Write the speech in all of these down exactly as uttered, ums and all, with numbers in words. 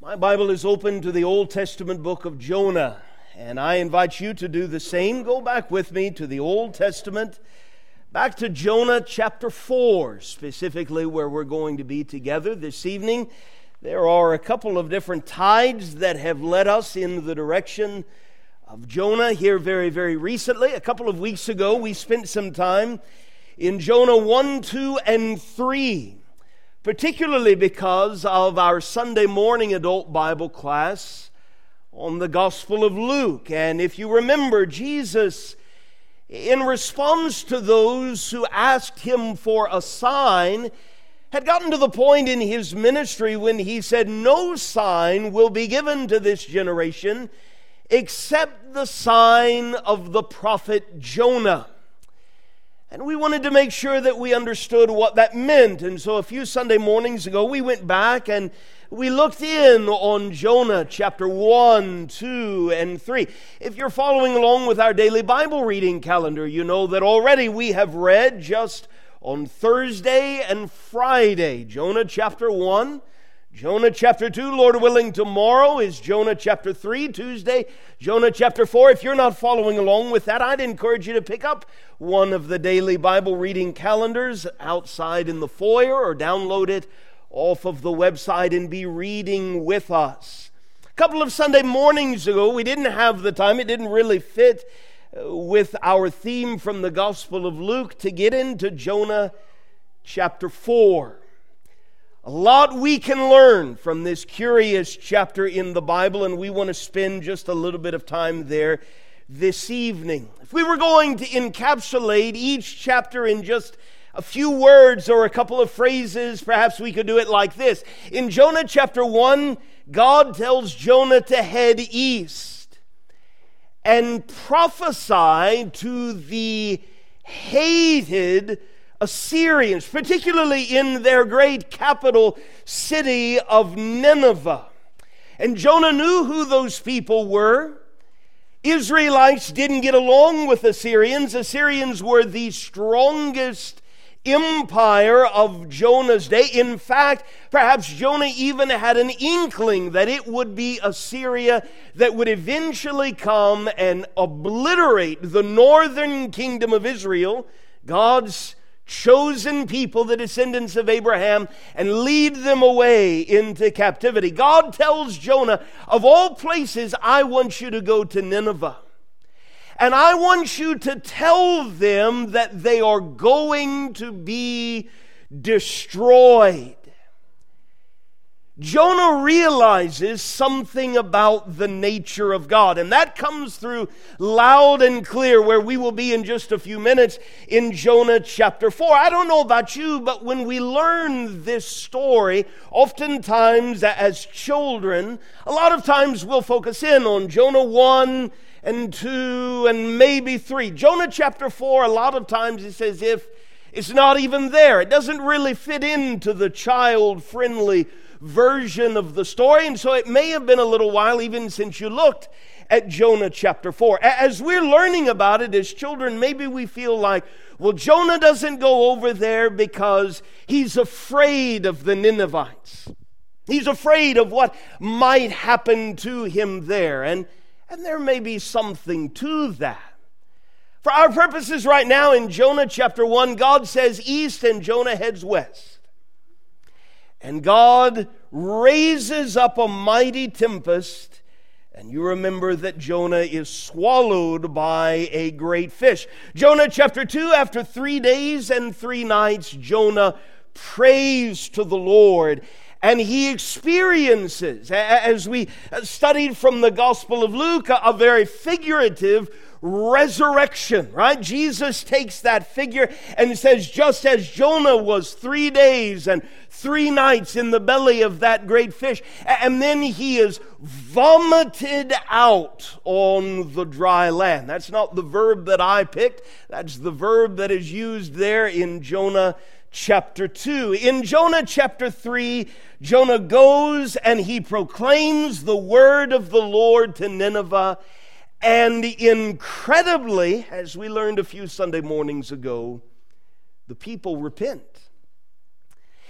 My Bible is open to the Old Testament book of Jonah, and I invite you to do the same. Go back with me to the Old Testament, back to Jonah chapter four, specifically where we're going to be together this evening. There are a couple of different tides that have led us in the direction of Jonah here very, very recently. A couple of weeks ago, we spent some time in Jonah one, two, and three. Particularly because of our Sunday morning adult Bible class on the Gospel of Luke. And if you remember, Jesus, in response to those who asked him for a sign, had gotten to the point in his ministry when he said, "No sign will be given to this generation except the sign of the prophet Jonah." And we wanted to make sure that we understood what that meant. And so a few Sunday mornings ago, we went back and we looked in on Jonah chapter one, two, and three. If you're following along with our daily Bible reading calendar, you know that already we have read just on Thursday and Friday, Jonah chapter one, Jonah chapter two, Lord willing, tomorrow is Jonah chapter three, Tuesday, Jonah chapter four. If you're not following along with that, I'd encourage you to pick up one of the daily Bible reading calendars outside in the foyer or download it off of the website and be reading with us. A couple of Sunday mornings ago, we didn't have the time. It didn't really fit with our theme from the Gospel of Luke to get into Jonah chapter four. A lot we can learn from this curious chapter in the Bible, and we want to spend just a little bit of time there this evening. If we were going to encapsulate each chapter in just a few words or a couple of phrases, perhaps we could do it like this. In Jonah chapter one, God tells Jonah to head east and prophesy to the hated Assyrians, particularly in their great capital city of Nineveh. And Jonah knew who those people were. Israelites didn't get along with Assyrians. Assyrians were the strongest empire of Jonah's day. In fact, perhaps Jonah even had an inkling that it would be Assyria that would eventually come and obliterate the northern kingdom of Israel, God's chosen people, the descendants of Abraham, and lead them away into captivity. God tells Jonah, of all places, I want you to go to Nineveh. And I want you to tell them that they are going to be destroyed. Jonah realizes something about the nature of God, and that comes through loud and clear where we will be in just a few minutes in Jonah chapter four. I don't know about you, but when we learn this story, oftentimes as children, a lot of times we'll focus in on Jonah one and two and maybe three. Jonah chapter four, a lot of times it's as if it's not even there. It doesn't really fit into the child-friendly version of the story, and so it may have been a little while even since you looked at Jonah chapter four. As we're learning about it as children, maybe we feel like, well, Jonah doesn't go over there because he's afraid of the Ninevites. He's afraid of what might happen to him there, and, and there may be something to that. For our purposes right now in Jonah chapter one, God says east and Jonah heads west. And God raises up a mighty tempest, and you remember that Jonah is swallowed by a great fish. Jonah chapter two, after three days and three nights, Jonah prays to the Lord, and he experiences, as we studied from the Gospel of Luke, a very figurative resurrection, right? Jesus takes that figure and says, just as Jonah was three days and three nights in the belly of that great fish, and then he is vomited out on the dry land. That's not the verb that I picked. That's the verb that is used there in Jonah chapter two. In Jonah chapter three, Jonah goes and he proclaims the word of the Lord to Nineveh. And incredibly, as we learned a few Sunday mornings ago, the people repent.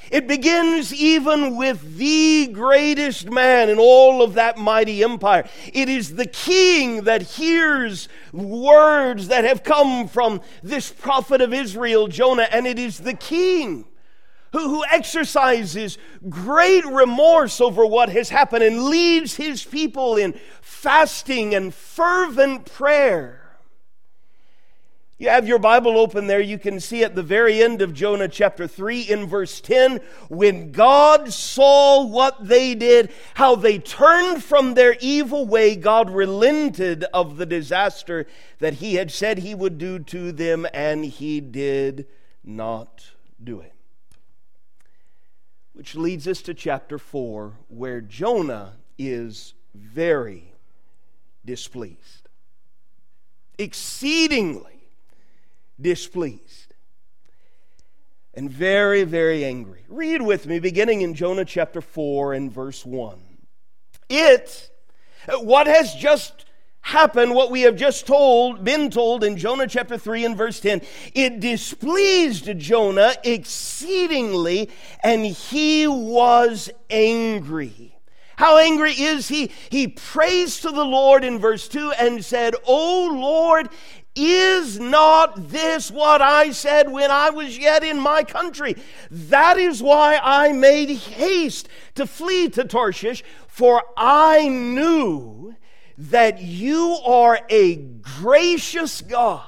It begins even with the greatest man in all of that mighty empire. It is the king that hears words that have come from this prophet of Israel, Jonah, and it is the king who, who exercises great remorse over what has happened and leads his people in fasting and fervent prayer. You have your Bible open there. You can see at the very end of Jonah chapter three in verse ten, when God saw what they did, how they turned from their evil way, God relented of the disaster that he had said he would do to them, and he did not do it. Which leads us to chapter four, where Jonah is very displeased. Exceedingly displeased and very, very angry. Read with me, beginning in Jonah chapter four and verse one. It, what has just happened, what we have just told, been told in Jonah chapter three and verse ten, it displeased Jonah exceedingly, and he was angry. How angry is he? He prays to the Lord in verse two and said, "O Lord, is not this what I said when I was yet in my country? That is why I made haste to flee to Tarshish, for I knew that you are a gracious God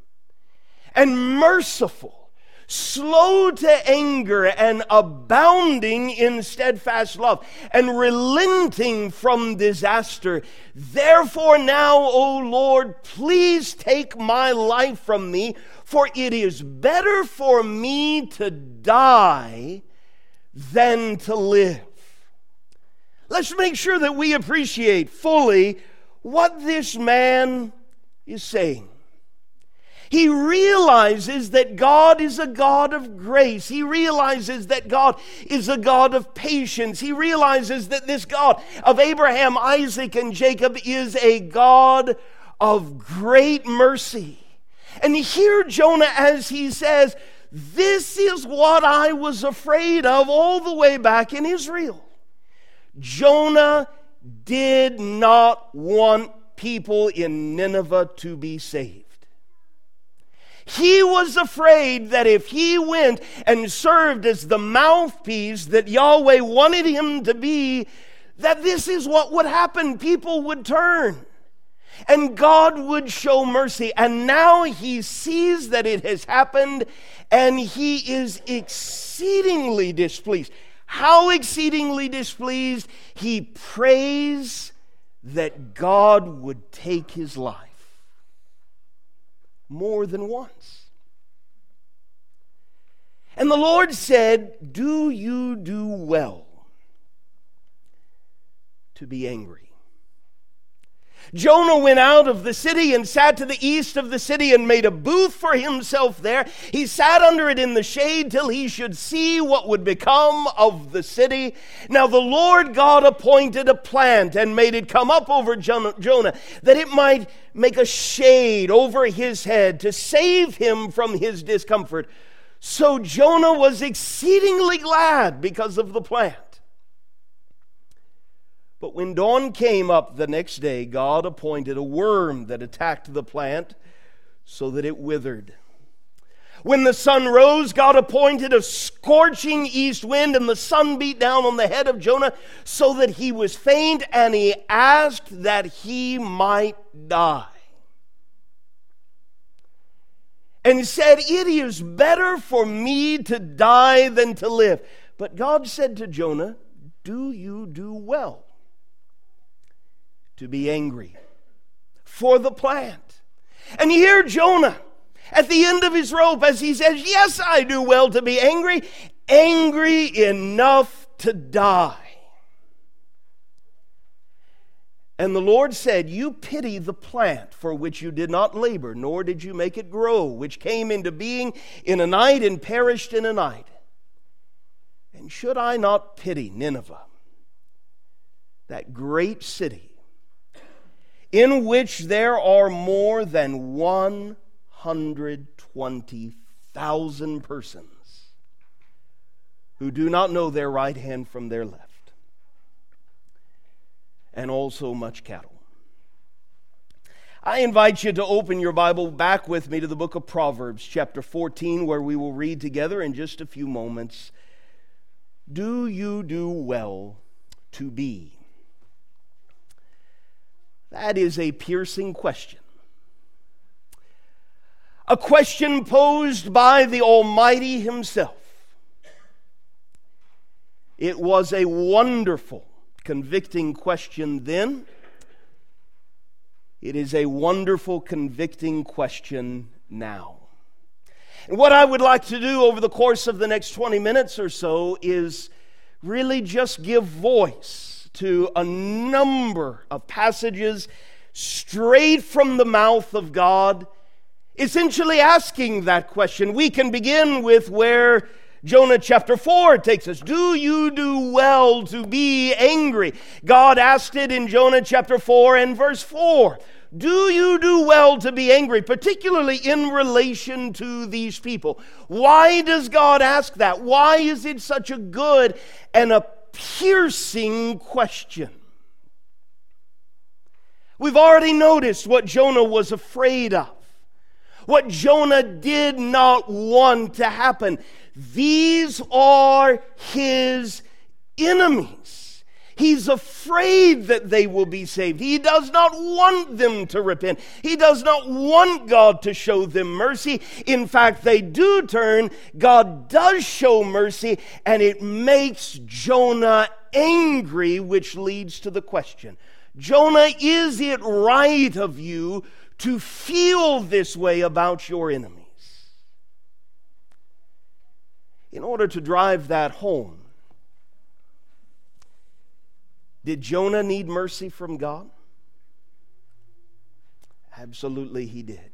and merciful, slow to anger and abounding in steadfast love, and relenting from disaster. Therefore now, O Lord, please take my life from me, for it is better for me to die than to live." Let's make sure that we appreciate fully what this man is saying. He realizes that God is a God of grace. He realizes that God is a God of patience. He realizes that this God of Abraham, Isaac, and Jacob is a God of great mercy. And hear Jonah as he says, "This is what I was afraid of all the way back in Israel." Jonah did not want people in Nineveh to be saved. He was afraid that if he went and served as the mouthpiece that Yahweh wanted him to be, that this is what would happen. People would turn, and God would show mercy. And now he sees that it has happened, and he is exceedingly displeased. How exceedingly displeased? He prays that God would take his life. More than once. And the Lord said, "Do you do well to be angry?" Jonah went out of the city and sat to the east of the city and made a booth for himself there. He sat under it in the shade till he should see what would become of the city. Now the Lord God appointed a plant and made it come up over Jonah, that it might make a shade over his head to save him from his discomfort. So Jonah was exceedingly glad because of the plant. But when dawn came up the next day, God appointed a worm that attacked the plant so that it withered. When the sun rose, God appointed a scorching east wind, and the sun beat down on the head of Jonah so that he was faint, and he asked that he might die. And said, "It is better for me to die than to live." But God said to Jonah, "Do you do well to be angry for the plant?" And here Jonah, at the end of his rope, as he says, "Yes, I do well to be angry, angry enough to die." And the Lord said, "You pity the plant for which you did not labor, nor did you make it grow, which came into being in a night and perished in a night. And should I not pity Nineveh, that great city, in which there are more than one hundred twenty thousand persons who do not know their right hand from their left, and also much cattle. I invite you to open your Bible back with me to the book of Proverbs, chapter fourteen, where we will read together in just a few moments. Do you do well to be? That is a piercing question. A question posed by the Almighty Himself. It was a wonderful, convicting question then. It is a wonderful, convicting question now. And what I would like to do over the course of the next twenty minutes or so is really just give voice to a number of passages straight from the mouth of God, essentially asking that question. We can begin with where Jonah chapter four takes us. Do you do well to be angry? God asked it in Jonah chapter four and verse four. Do you do well to be angry, particularly in relation to these people? Why does God ask that? Why is it such a good and a piercing question? We've already noticed what Jonah was afraid of, what Jonah did not want to happen. These are his enemies. He's afraid that they will be saved. He does not want them to repent. He does not want God to show them mercy. In fact, they do turn. God does show mercy, and it makes Jonah angry, which leads to the question, Jonah, is it right of you to feel this way about your enemies? In order to drive that home, did Jonah need mercy from God? Absolutely he did.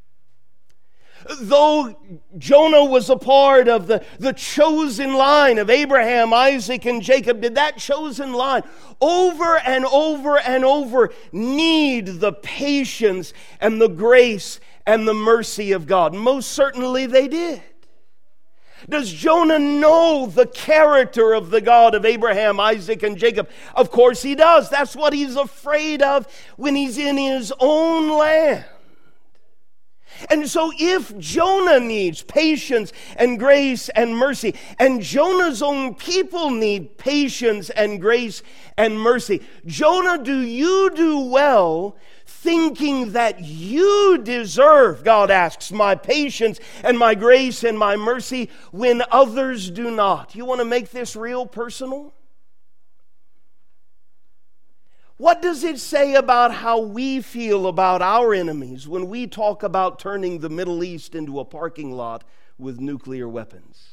Though Jonah was a part of the, the chosen line of Abraham, Isaac, and Jacob, did that chosen line over and over and over need the patience and the grace and the mercy of God? Most certainly they did. Does Jonah know the character of the God of Abraham, Isaac, and Jacob? Of course he does. That's what he's afraid of when he's in his own land. And so if Jonah needs patience and grace and mercy, and Jonah's own people need patience and grace and mercy, Jonah, do you do well thinking that you deserve, God asks, my patience and my grace and my mercy when others do not? You want to make this real personal? What does it say about how we feel about our enemies when we talk about turning the Middle East into a parking lot with nuclear weapons?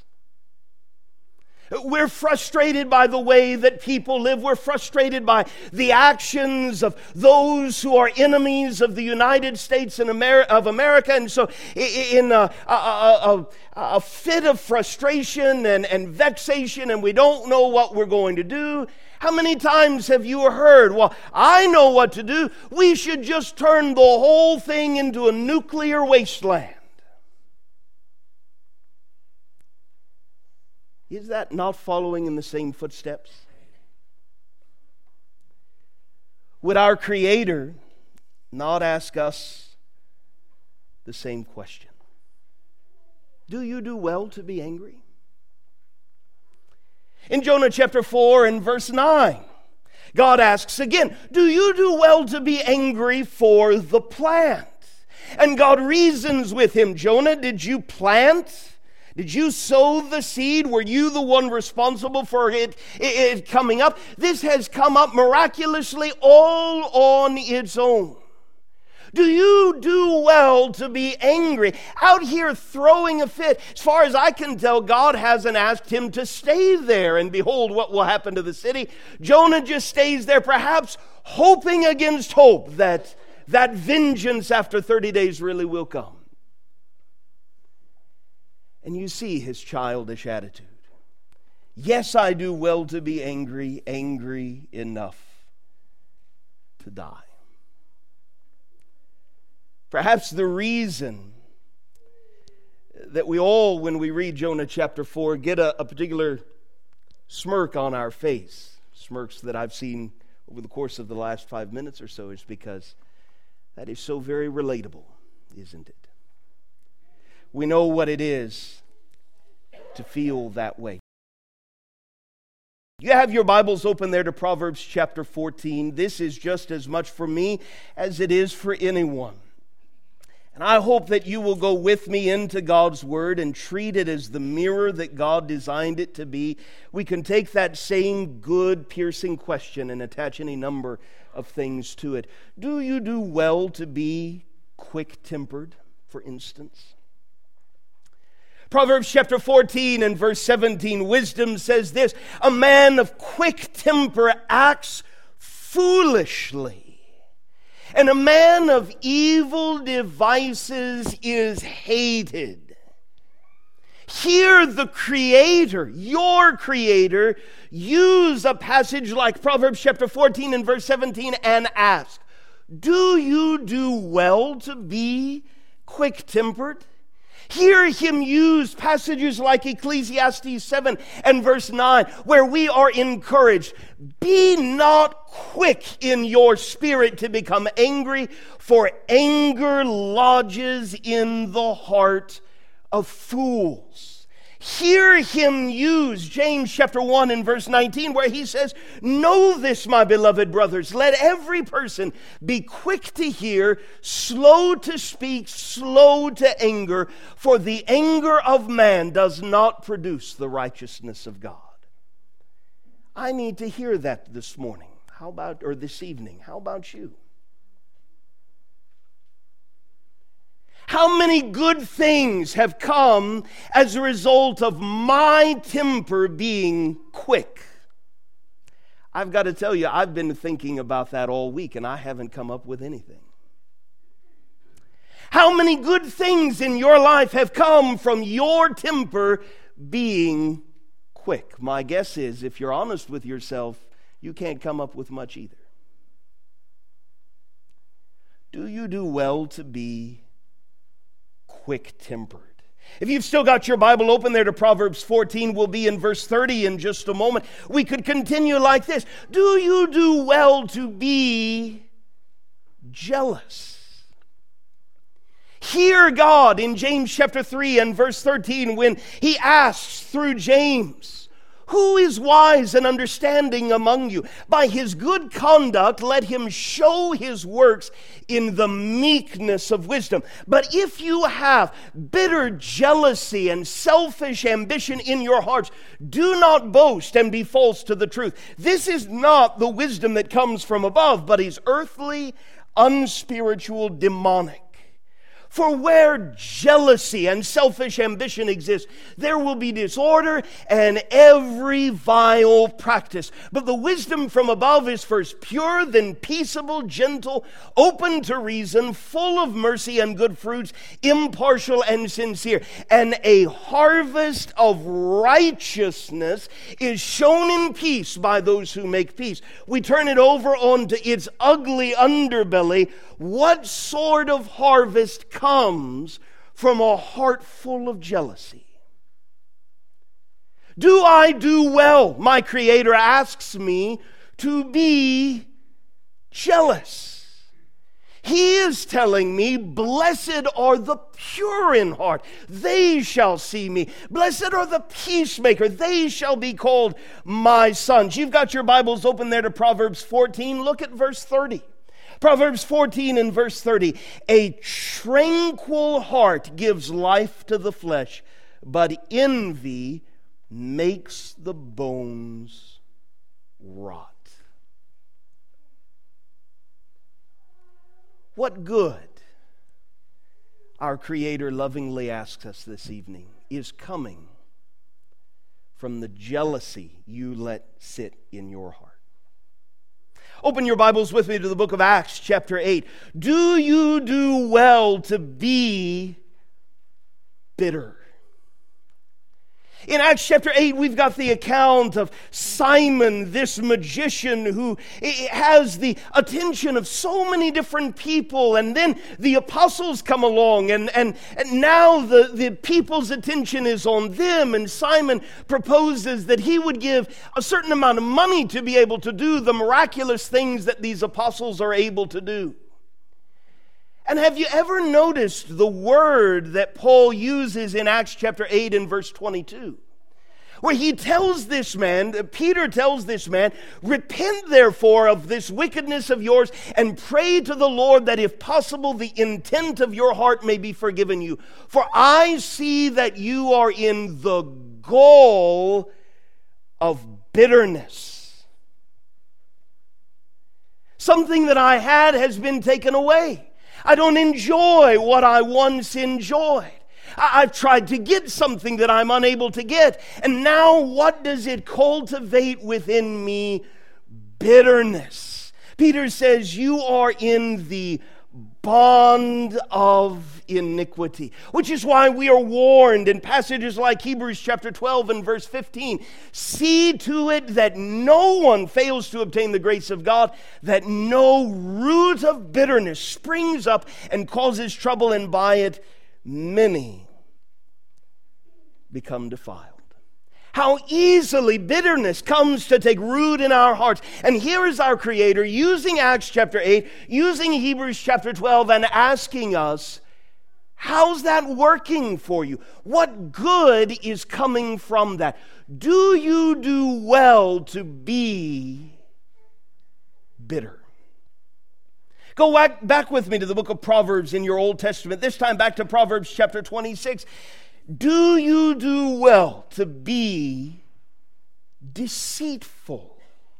We're frustrated by the way that people live. We're frustrated by the actions of those who are enemies of the United States and Ameri- of America. And so in a, a, a, a fit of frustration and, and vexation, and we don't know what we're going to do, how many times have you heard, well, I know what to do. We should just turn the whole thing into a nuclear wasteland. Is that not following in the same footsteps? Would our Creator not ask us the same question? Do you do well to be angry? In Jonah chapter four and verse nine, God asks again, do you do well to be angry for the plant? And God reasons with him, Jonah, did you plant? Did you sow the seed? Were you the one responsible for it, it, it coming up? This has come up miraculously all on its own. Do you do well to be angry? Out here throwing a fit. As far as I can tell, God hasn't asked him to stay there and behold what will happen to the city. Jonah just stays there, perhaps hoping against hope that that vengeance after thirty days really will come. And you see his childish attitude. Yes, I do well to be angry, angry enough to die. Perhaps the reason that we all, when we read Jonah chapter four, get a, a particular smirk on our face, smirks that I've seen over the course of the last five minutes or so, is because that is so very relatable, isn't it? We know what it is to feel that way. You have your Bibles open there to Proverbs chapter fourteen. This is just as much for me as it is for anyone. And I hope that you will go with me into God's Word and treat it as the mirror that God designed it to be. We can take that same good, piercing question and attach any number of things to it. Do you do well to be quick-tempered, for instance? Proverbs chapter fourteen and verse seventeen, wisdom says this: a man of quick temper acts foolishly, and a man of evil devices is hated. Hear the Creator, your Creator, use a passage like Proverbs chapter fourteen and verse seventeen and ask, do you do well to be quick-tempered? Hear him use passages like Ecclesiastes seven and verse nine, where we are encouraged, be not quick in your spirit to become angry, for anger lodges in the heart of fools. Hear him use James chapter one and verse nineteen, where he says, know this, my beloved brothers, let every person be quick to hear, slow to speak, slow to anger, for the anger of man does not produce the righteousness of God. I need to hear that this morning. How about, or this evening? How about you? How many good things have come as a result of my temper being quick? I've got to tell you, I've been thinking about that all week, and I haven't come up with anything. How many good things in your life have come from your temper being quick? My guess is, if you're honest with yourself, you can't come up with much either. Do you do well to be quick-tempered? If you've still got your Bible open there to Proverbs fourteen, we'll be in verse thirty in just a moment. We could continue like this. Do you do well to be jealous? Hear God in James chapter three and verse thirteen when he asks through James, who is wise and understanding among you? By his good conduct, let him show his works in the meekness of wisdom. But if you have bitter jealousy and selfish ambition in your hearts, do not boast and be false to the truth. This is not the wisdom that comes from above, but is earthly, unspiritual, demonic. For where jealousy and selfish ambition exist, there will be disorder and every vile practice. But the wisdom from above is first pure, then peaceable, gentle, open to reason, full of mercy and good fruits, impartial and sincere. And a harvest of righteousness is shown in peace by those who make peace. We turn it over onto its ugly underbelly. What sort of harvest comes from a heart full of jealousy? Do I do well, my Creator asks me, to be jealous? He is telling me, blessed are the pure in heart, they shall see me. Blessed are the peacemaker, they shall be called my sons. You've got your Bibles open there to Proverbs fourteen. Look at verse thirty. Proverbs fourteen and verse thirty, a tranquil heart gives life to the flesh, but envy makes the bones rot. What good, our Creator lovingly asks us this evening, is coming from the jealousy you let sit in your heart? Open your Bibles with me to the book of Acts, chapter eight. Do you do well to be bitter? In Acts chapter eight, we've got the account of Simon, this magician who has the attention of so many different people. And then the apostles come along, and, and, and now the, the people's attention is on them. And Simon proposes that he would give a certain amount of money to be able to do the miraculous things that these apostles are able to do. And have you ever noticed the word that Paul uses in Acts chapter eight and verse twenty-two? Where he tells this man, Peter tells this man, repent therefore of this wickedness of yours and pray to the Lord that if possible the intent of your heart may be forgiven you. For I see that you are in the gall of bitterness. Something that I had has been taken away. I don't enjoy what I once enjoyed. I've tried to get something that I'm unable to get. And now what does it cultivate within me? Bitterness. Peter says, you are in the bond of iniquity. Which is why we are warned in passages like Hebrews chapter twelve and verse fifteen. See to it that no one fails to obtain the grace of God, that no root of bitterness springs up and causes trouble, and by it many become defiled. How easily bitterness comes to take root in our hearts. And here is our Creator using Acts chapter eight, using Hebrews chapter twelve, and asking us, how's that working for you? What good is coming from that? Do you do well to be bitter? Go back, back with me to the book of Proverbs in your Old Testament, this time back to Proverbs chapter twenty-six. Do you do well to be deceitful?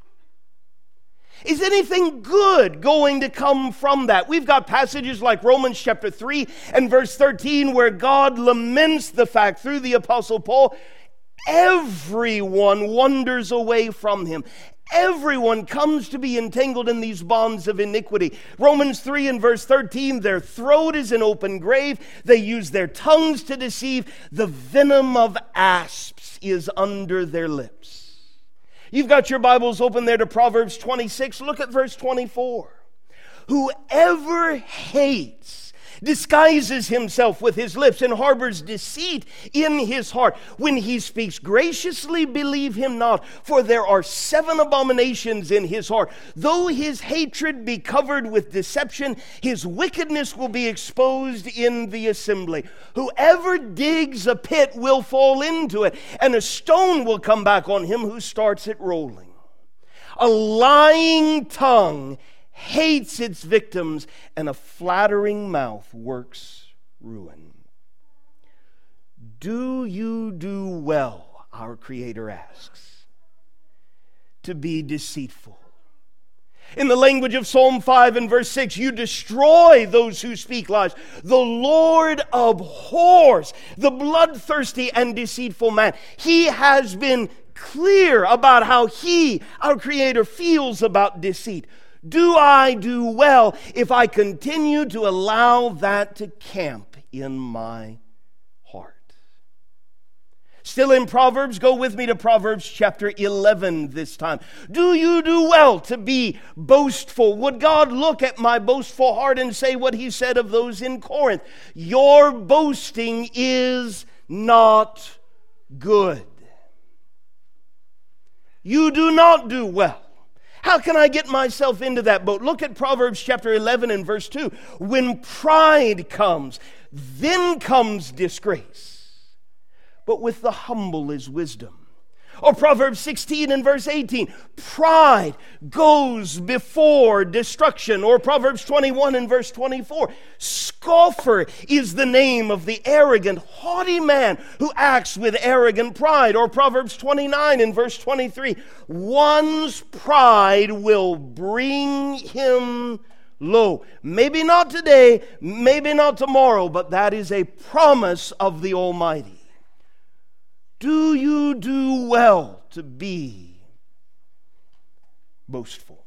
Is anything good going to come from that? We've got passages like Romans chapter three and verse thirteen where God laments the fact through the Apostle Paul, everyone wanders away from him. Everyone comes to be entangled in these bonds of iniquity. Romans three and verse thirteen, their throat is an open grave. They use their tongues to deceive. The venom of asps is under their lips. You've got your Bibles open there to Proverbs twenty-six. Look at verse twenty-four. Whoever hates disguises himself with his lips and harbors deceit in his heart. When he speaks graciously, believe him not, for there are seven abominations in his heart. Though his hatred be covered with deception, his wickedness will be exposed in the assembly. Whoever digs a pit will fall into it, and a stone will come back on him who starts it rolling. A lying tongue hates its victims, and a flattering mouth works ruin. Do you do well, our Creator asks, to be deceitful? In the language of Psalm five and verse six, you destroy those who speak lies. The Lord abhors the bloodthirsty and deceitful man. He has been clear about how He, our Creator, feels about deceit. Do I do well if I continue to allow that to camp in my heart? Still in Proverbs, go with me to Proverbs chapter eleven this time. Do you do well to be boastful? Would God look at my boastful heart and say what He said of those in Corinth? Your boasting is not good. You do not do well. How can I get myself into that boat? Look at Proverbs chapter eleven and verse two. When pride comes, then comes disgrace. But with the humble is wisdom. Or Proverbs sixteen and verse eighteen. Pride goes before destruction. Or Proverbs twenty-one and verse twenty-four. Scoffer is the name of the arrogant, haughty man who acts with arrogant pride. Or Proverbs twenty-nine and verse twenty-three. One's pride will bring him low. Maybe not today, maybe not tomorrow, but that is a promise of the Almighty. Do you do well to be boastful?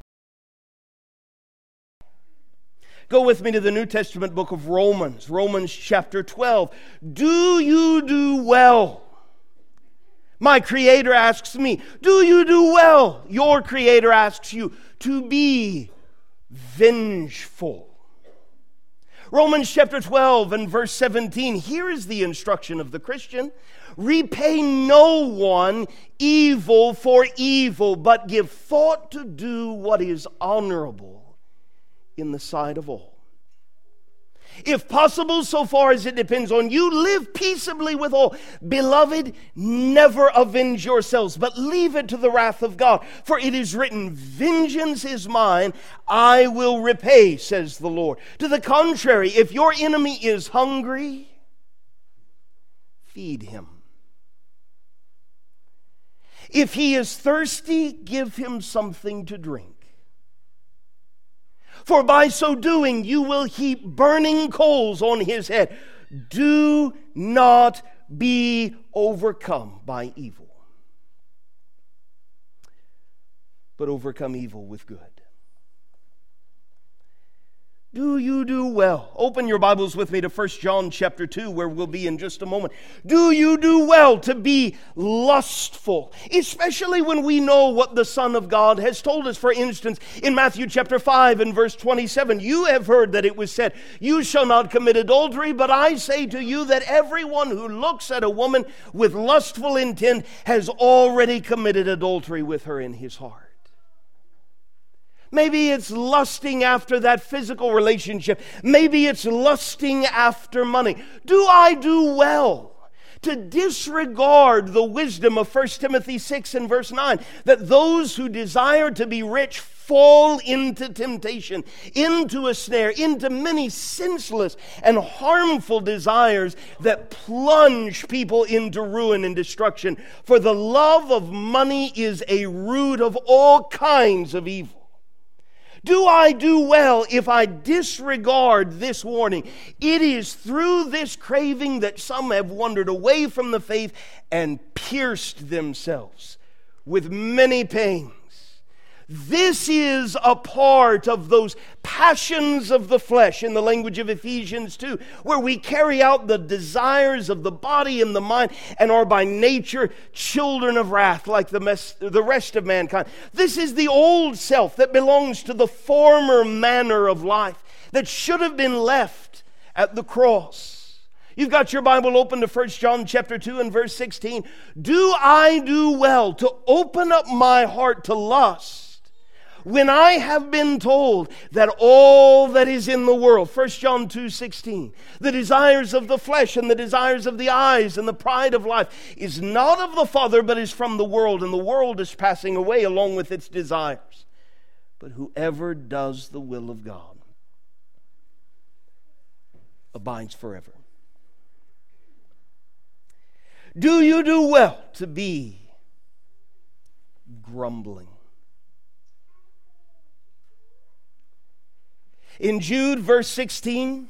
Go with me to the New Testament book of Romans, Romans chapter twelve. Do you do well My Creator asks me, do you do well? Your Creator asks you to be vengeful. Romans chapter twelve and verse seventeen, here is the instruction of the Christian. Repay no one evil for evil, but give thought to do what is honorable in the sight of all. If possible, so far as it depends on you, live peaceably with all. Beloved, never avenge yourselves, but leave it to the wrath of God. For it is written, vengeance is mine, I will repay, says the Lord. To the contrary, if your enemy is hungry, feed him. If he is thirsty, give him something to drink. For by so doing, you will heap burning coals on his head. Do not be overcome by evil, but overcome evil with good. Do you do well? Open your Bibles with me to First John chapter two, where we'll be in just a moment. Do you do well to be lustful? Especially when we know what the Son of God has told us. For instance, in Matthew chapter five and verse twenty-seven, you have heard that it was said, you shall not commit adultery, but I say to you that everyone who looks at a woman with lustful intent has already committed adultery with her in his heart. Maybe it's lusting after that physical relationship. Maybe it's lusting after money. Do I do well to disregard the wisdom of First Timothy six and verse nine, that those who desire to be rich fall into temptation, into a snare, into many senseless and harmful desires that plunge people into ruin and destruction? For the love of money is a root of all kinds of evil. Do I do well if I disregard this warning? It is through this craving that some have wandered away from the faith and pierced themselves with many pains. This is a part of those passions of the flesh, in the language of Ephesians two, where we carry out the desires of the body and the mind and are by nature children of wrath like the, mes- the rest of mankind. This is the old self that belongs to the former manner of life that should have been left at the cross. You've got your Bible open to First John chapter two and verse sixteen. Do I do well to open up my heart to lust, when I have been told that all that is in the world, First John two sixteen, the desires of the flesh and the desires of the eyes and the pride of life is not of the Father, but is from the world, and the world is passing away along with its desires. But whoever does the will of God abides forever. Do you do well to be grumbling? In Jude, verse sixteen,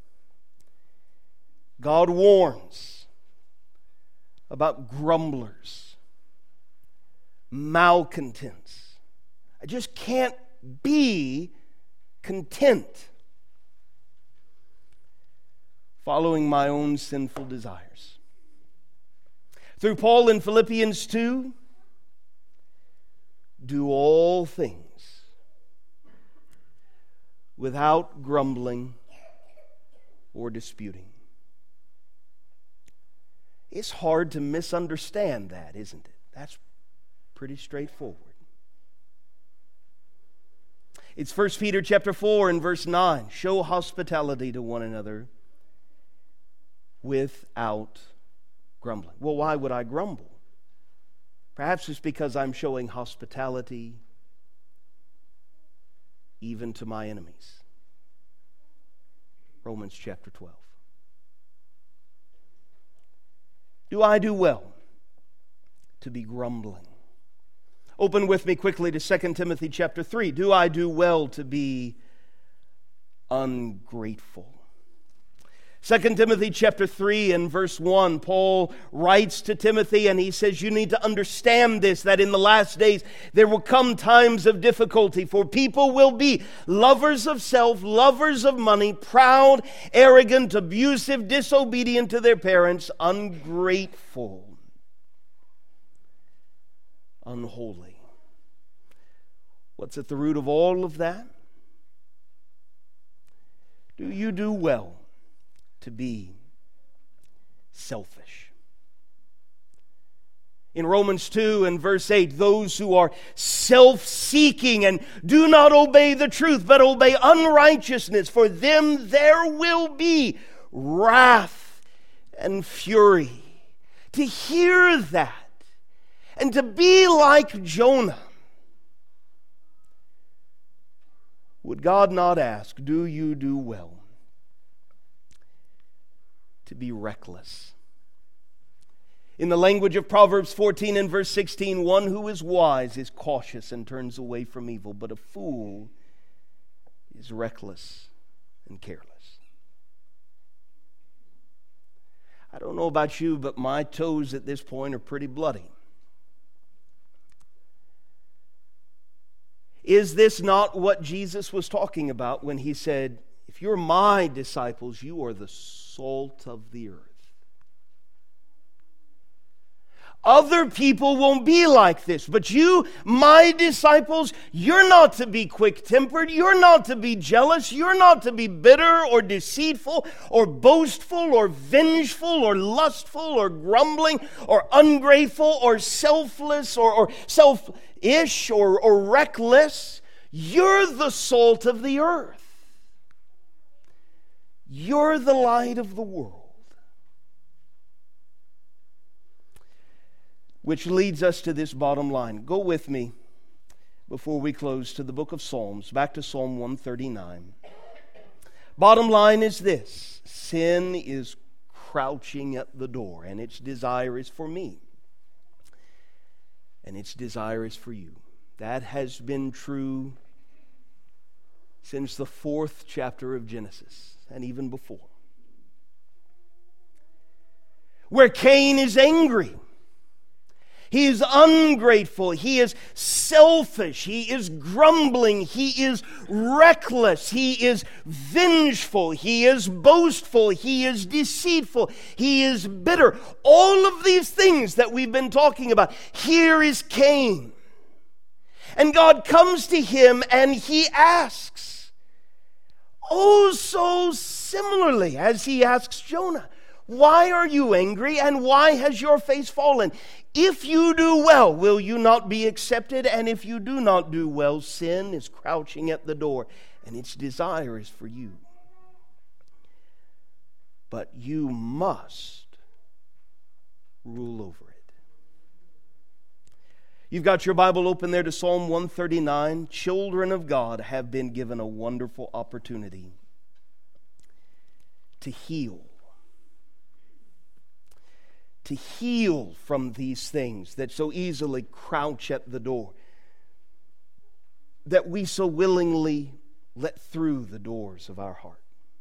God warns about grumblers, malcontents. I just can't be content following my own sinful desires. Through Paul in Philippians two, do all things without grumbling or disputing. It's hard to misunderstand that, isn't it? That's pretty straightforward. It's First Peter chapter four and verse nine. Show hospitality to one another without grumbling. Well, why would I grumble? Perhaps it's because I'm showing hospitality even to my enemies. Romans chapter twelve. Do I do well to be grumbling? Open with me quickly to Second Timothy chapter three. Do I do well to be ungrateful? Second Timothy chapter three and verse one, Paul writes to Timothy and he says, you need to understand this, that in the last days there will come times of difficulty, for people will be lovers of self, lovers of money, proud, arrogant, abusive, disobedient to their parents, ungrateful. unholy. What's at the root of all of that? Do you do well to be selfish? In Romans two and verse eight, those who are self-seeking and do not obey the truth, but obey unrighteousness, for them there will be wrath and fury. To hear that and to be like Jonah, would God not ask, do you do well to be reckless? In the language of Proverbs fourteen and verse sixteen, one who is wise is cautious and turns away from evil, but a fool is reckless and careless. I don't know about you, but my toes at this point are pretty bloody. Is this not what Jesus was talking about when he said, if you're my disciples, you are the salt of the earth? Other people won't be like this, but you, my disciples, you're not to be quick-tempered, you're not to be jealous, you're not to be bitter or deceitful or boastful or vengeful or lustful or grumbling or ungrateful or selfless or, or selfish or, or reckless. You're the salt of the earth. You're the light of the world. Which leads us to this bottom line. Go with me before we close to the book of Psalms, back to Psalm one thirty-nine. Bottom line is this: sin is crouching at the door, and its desire is for me, and its desire is for you. That has been true since the fourth chapter of Genesis, and even before. Where Cain is angry, he is ungrateful, he is selfish, he is grumbling, he is reckless, he is vengeful, he is boastful, he is deceitful, he is bitter. All of these things that we've been talking about. Here is Cain. And God comes to him and he asks, oh, so similarly as he asks Jonah, why are you angry and why has your face fallen? If you do well, will you not be accepted? And if you do not do well, sin is crouching at the door, and its desire is for you. But you must rule over it. You've got your Bible open there to Psalm one thirty-nine. Children of God have been given a wonderful opportunity to heal. To heal from these things that so easily crouch at the door, that we so willingly let through the doors of our heart.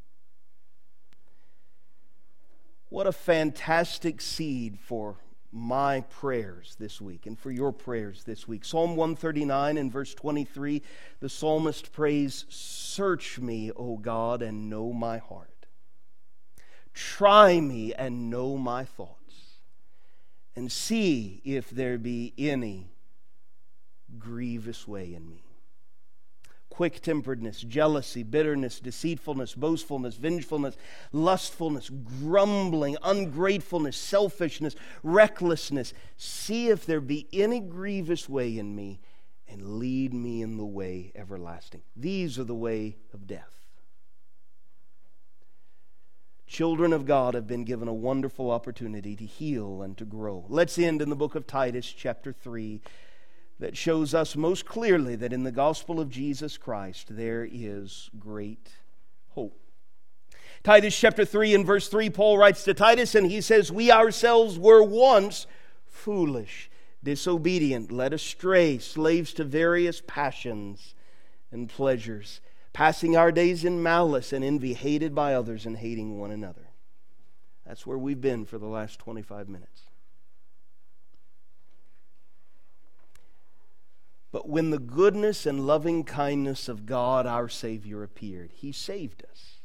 What a fantastic seed for my prayers this week and for your prayers this week. Psalm one thirty-nine and verse twenty-three, the psalmist prays, "Search me, O God, and know my heart. Try me and know my thoughts. And see if there be any grievous way in me." Quick-temperedness, jealousy, bitterness, deceitfulness, boastfulness, vengefulness, lustfulness, grumbling, ungratefulness, selfishness, recklessness. See if there be any grievous way in me, and lead me in the way everlasting. These are the way of death. Children of God have been given a wonderful opportunity to heal and to grow. Let's end in the book of Titus, chapter three, that shows us most clearly that in the gospel of Jesus Christ there is great hope. Titus chapter three and verse three, Paul writes to Titus and he says, "We ourselves were once foolish, disobedient, led astray, slaves to various passions and pleasures, passing our days in malice and envy, hated by others and hating one another." That's where we've been for the last twenty-five minutes. But when the goodness and loving kindness of God our Savior appeared, He saved us.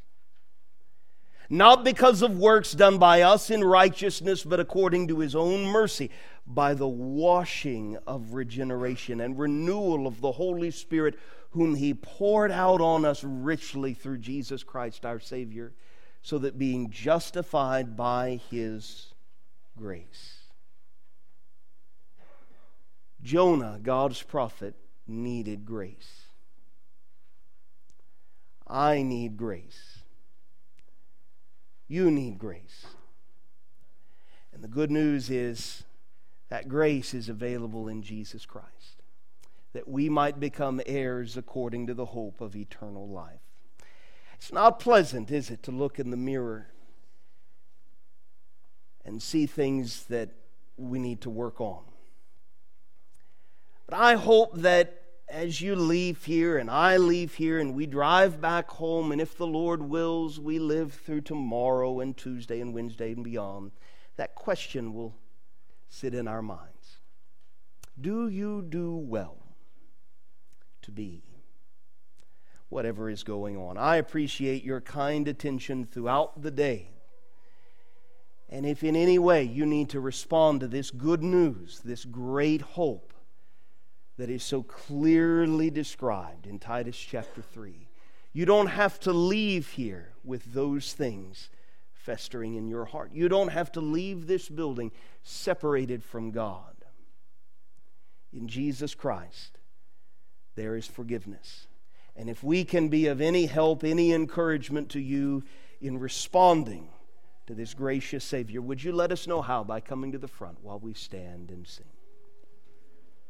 Not because of works done by us in righteousness, but according to His own mercy, by the washing of regeneration and renewal of the Holy Spirit, whom He poured out on us richly through Jesus Christ our Savior, so that being justified by His grace. Jonah, God's prophet, needed grace. I need grace. You need grace. And the good news is that grace is available in Jesus Christ, that we might become heirs according to the hope of eternal life. It's not pleasant, is it, to look in the mirror and see things that we need to work on. But I hope that as you leave here and I leave here and we drive back home, and if the Lord wills, we live through tomorrow and Tuesday and Wednesday and beyond, that question will sit in our minds. Do you do well to be whatever is going on? I appreciate your kind attention throughout the day. And if in any way you need to respond to this good news, this great hope that is so clearly described in Titus chapter three, you don't have to leave here with those things festering in your heart. You don't have to leave this building separated from God. In Jesus Christ, there is forgiveness. And if we can be of any help, any encouragement to you in responding to this gracious Savior, would you let us know how by coming to the front while we stand and sing?